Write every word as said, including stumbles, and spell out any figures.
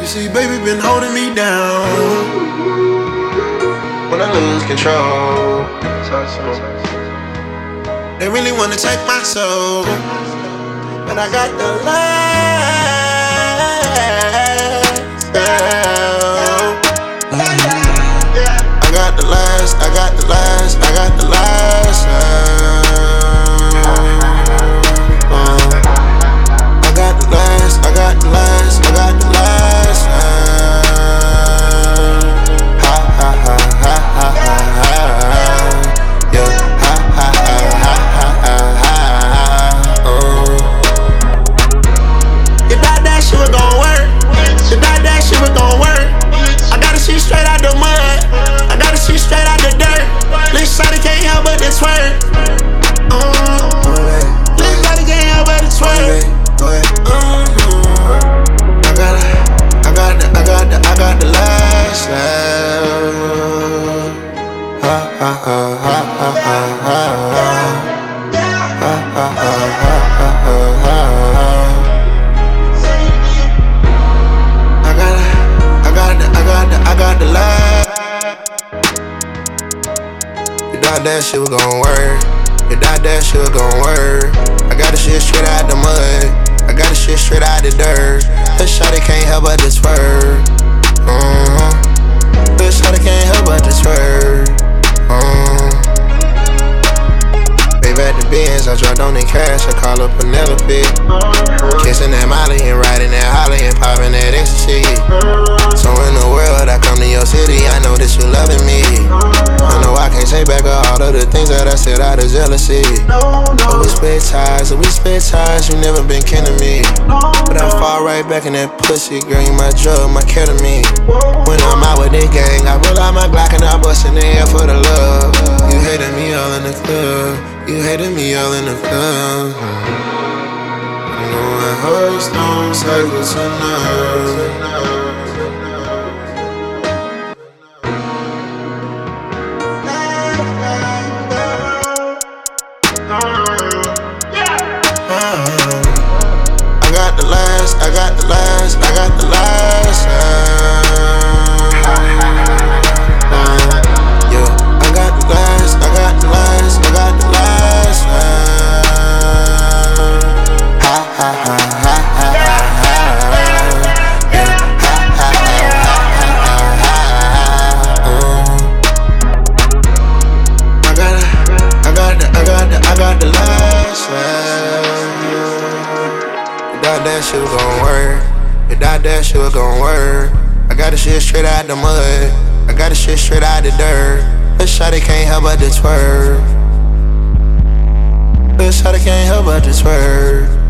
You see, baby been holding me down when I lose control. They really wanna take my soul, but I got the last. I got the last, I got the last, I got the last. I got the last, I got the last, I got the last. Ha ha ha ha ha ha ha. Yeah, ha ha ha ha ha ha ha. You thought that shit was gon' work? You thought that shit was gon' work? I gotta see straight out the mud. I gotta see straight out the dirt. Lil' shawty can't help but to twerk. Lil' shawty can't help but to twerk. I got the, I got the, I got the, I got the last laugh. Ha ha ha ha ha ha ha. Ha ha ha ha ha ha. I got the, I got the, I got the, I got the last. You thought that shit was gon' work. You thought that shit was gon' work. I got the shit straight out the mud. I got the shit straight out the dirt. Lil' shawty can't help but to twerk. Mm-hmm. Lil' shawty can't help but to twerk. Mm-hmm. Babe at the Benz, I dropped on the cash, I call up Penelope. Kissing that Molly and riding that Holly and popping that ecstasy. So in the world, I come to your city, I know that you loving me. I know I can't take back all of the things that I said out of jealousy. But we split ties, and we split ties, you never been kin to me. But I fall right back in that pussy, girl, you my drug, my ketamine. When I'm out with that gang, I pull out my Glock and I bust in the air for the love. You hated me all in the club, you hated me all in the club. I know it hurts, don't take it tonight. I got the last, I got the last, I got the last. Yeah, I got the last, I got the last, I got the last. Ha ha ha ha ha ha. Yeah, ha ha ha ha ha ha. I got it, I got the, I got the, I got the last. You thought that shit was gon' work. You thought that shit was gon' work. I got the shit straight out the mud. I got the shit straight out the dirt. Lil' shawty can't help but to twerk. Lil' shawty can't help but to twerk.